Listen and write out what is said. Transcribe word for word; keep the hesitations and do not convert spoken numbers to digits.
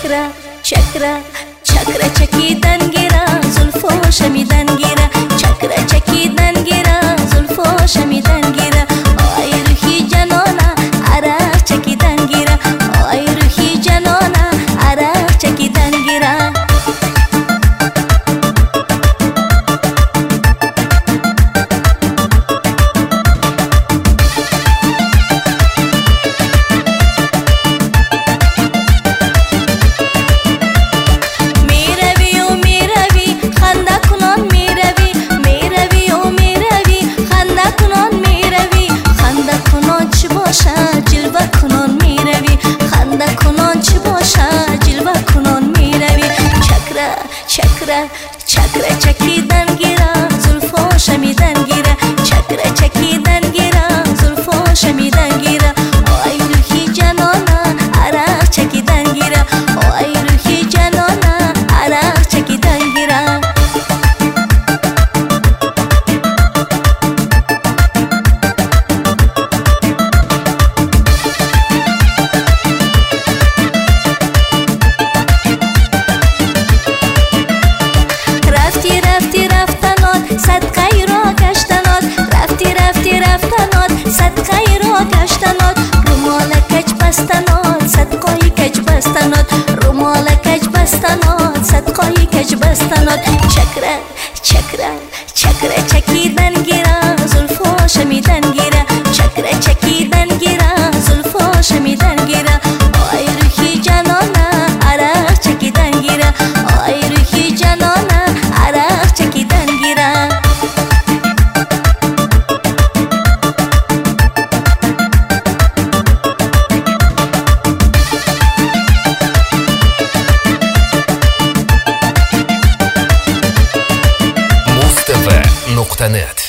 چکره چکره چکره چکیدن گیره زلفو شمیدن گیره چکره چکیدن گیره زلفو شمیدن گیره آی روحی جنانه عرق چکیدن گیره آی روحی جنانه عرق چکیدن گیره جلوه کنان می روی خنده کنان چی باشه جلوه کنان می روی چکره چکره چکره چکیدن گیره زلفو شمیدن گیره چکره چکیدن گیره زلفو شمیدن گیره آی روحی جنانه عرق چکیدن گیره آی روحی جنانه عرق چکیدن گیره صدقه را گشتنات رفتی رفتی رفتنات صدقه را گشتنات رومال کج بستنات صدقه کج بستنات رومال کج بستنات صدقه کج بستنات چکره چکره چکره چکیدن گیره زلفو شمیدن گیره چکره چکیدن گیره زلفو شمیدن گیره آی روحی جنانه عرق چکیدن گیره آی روحی جنانه عرق چکیدن گیره مصطفى نقطة نت